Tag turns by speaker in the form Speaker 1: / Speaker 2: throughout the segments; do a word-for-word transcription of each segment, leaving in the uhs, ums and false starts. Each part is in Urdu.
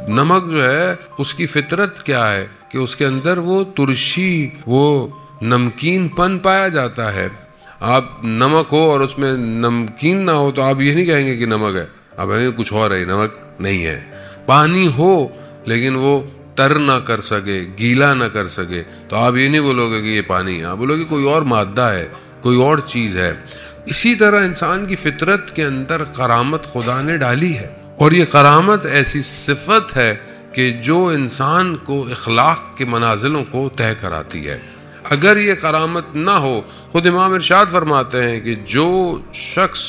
Speaker 1: نمک جو ہے اس کی فطرت کیا ہے کہ اس کے اندر وہ ترشی، وہ نمکین پن پایا جاتا ہے. آپ نمک ہو اور اس میں نمکین نہ ہو تو آپ یہ نہیں کہیں گے کہ نمک ہے، آپ کہیں گے کچھ اور ہے، نمک نہیں ہے. پانی ہو لیکن وہ تر نہ کر سکے، گیلا نہ کر سکے، تو آپ یہ نہیں بولو گے کہ یہ پانی ہے، آپ بولو گے کوئی اور مادہ ہے، کوئی اور چیز ہے. اسی طرح انسان کی فطرت کے اندر کرامت خدا نے ڈالی ہے، اور یہ کرامت ایسی صفت ہے کہ جو انسان کو اخلاق کے منازلوں کو طے کراتی ہے. اگر یہ کرامت نہ ہو، خود امام ارشاد فرماتے ہیں کہ جو شخص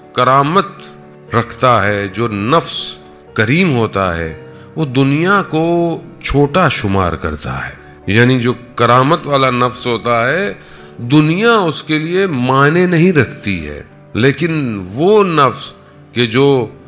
Speaker 1: کرامت رکھتا ہے، جو نفس کریم ہوتا ہے، وہ دنیا کو چھوٹا شمار کرتا ہے. یعنی جو کرامت والا نفس ہوتا ہے، دنیا اس کے لیے معنی نہیں رکھتی ہے. لیکن وہ نفس کہ جو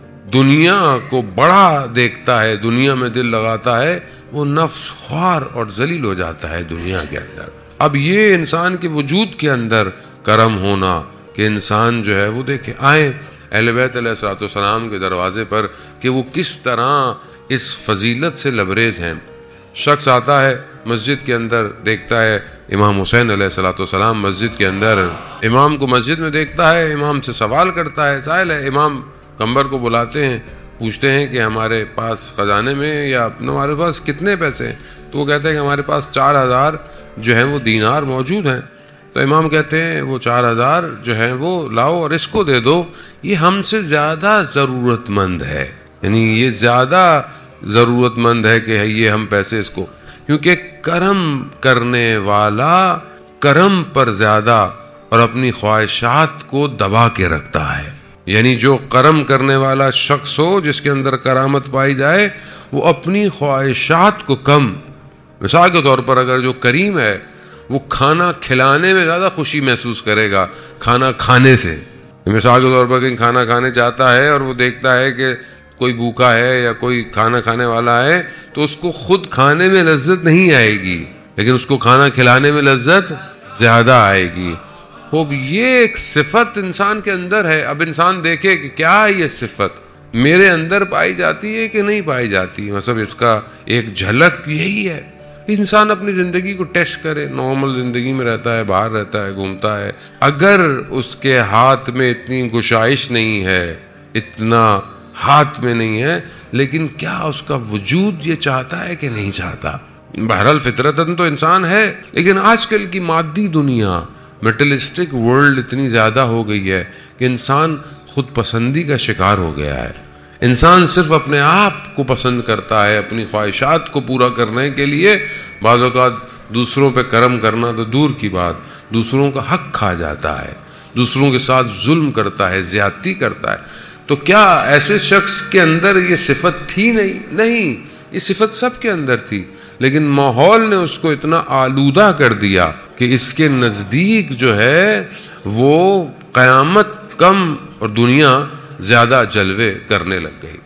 Speaker 1: دنیا کو بڑا دیکھتا ہے، دنیا میں دل لگاتا ہے، وہ نفس خوار اور ذلیل ہو جاتا ہے دنیا کے اندر. اب یہ انسان کے وجود کے اندر کرم ہونا کہ انسان جو ہے وہ دیکھے. آئیں اہل بیت علیہ الصلوۃ والسلام کے دروازے پر کہ وہ کس طرح اس فضیلت سے لبریز ہیں. شخص آتا ہے مسجد کے اندر، دیکھتا ہے امام حسین علیہ الصلوۃ والسلام مسجد کے اندر، امام کو مسجد میں دیکھتا ہے، امام سے سوال کرتا ہے. سائل ہے، امام قمبر کو بلاتے ہیں، پوچھتے ہیں کہ ہمارے پاس خزانے میں یا ہمارے پاس کتنے پیسے ہیں؟ تو وہ کہتے ہیں کہ ہمارے پاس چار ہزار جو ہیں وہ دینار موجود ہیں. تو امام کہتے ہیں وہ چار ہزار جو ہیں وہ لاؤ اور اس کو دے دو، یہ ہم سے زیادہ ضرورت مند ہے. یعنی یہ زیادہ ضرورت مند ہے کہ یہ ہم پیسے اس کو، کیونکہ کرم کرنے والا کرم پر زیادہ اور اپنی خواہشات کو دبا کے رکھتا ہے. یعنی جو کرم کرنے والا شخص ہو، جس کے اندر کرامت پائی جائے، وہ اپنی خواہشات کو کم. مثال کے طور پر اگر جو کریم ہے وہ کھانا کھلانے میں زیادہ خوشی محسوس کرے گا کھانا کھانے سے. مثال کے طور پر کہیں کھانا کھانے جاتا ہے اور وہ دیکھتا ہے کہ کوئی بھوکا ہے یا کوئی کھانا کھانے والا ہے، تو اس کو خود کھانے میں لذت نہیں آئے گی، لیکن اس کو کھانا کھلانے میں لذت زیادہ آئے گی. خوب یہ ایک صفت انسان کے اندر ہے. اب انسان دیکھے کہ کیا یہ صفت میرے اندر پائی جاتی ہے کہ نہیں پائی جاتی. مطلب اس کا ایک جھلک یہی ہے. انسان اپنی زندگی کو ٹیسٹ کرے. نارمل زندگی میں رہتا ہے، باہر رہتا ہے، گھومتا ہے، اگر اس کے ہاتھ میں اتنی گشائش نہیں ہے، اتنا ہاتھ میں نہیں ہے، لیکن کیا اس کا وجود یہ چاہتا ہے کہ نہیں چاہتا؟ بہرحال فطرتاً تو انسان ہے، لیکن آج کل کی مادی دنیا، میٹلسٹک ورلڈ اتنی زیادہ ہو گئی ہے کہ انسان خود پسندی کا شکار ہو گیا ہے. انسان صرف اپنے آپ کو پسند کرتا ہے، اپنی خواہشات کو پورا کرنے کے لیے بعض اوقات دوسروں پہ کرم کرنا تو دور کی بات، دوسروں کا حق کھا جاتا ہے، دوسروں کے ساتھ ظلم کرتا ہے، زیادتی کرتا ہے. تو کیا ایسے شخص کے اندر یہ صفت تھی؟ نہیں نہیں یہ صفت سب کے اندر تھی، لیکن ماحول نے اس کو اتنا آلودہ کر دیا کہ اس کے نزدیک جو ہے وہ قیامت کم اور دنیا زیادہ جلوے کرنے لگ گئی.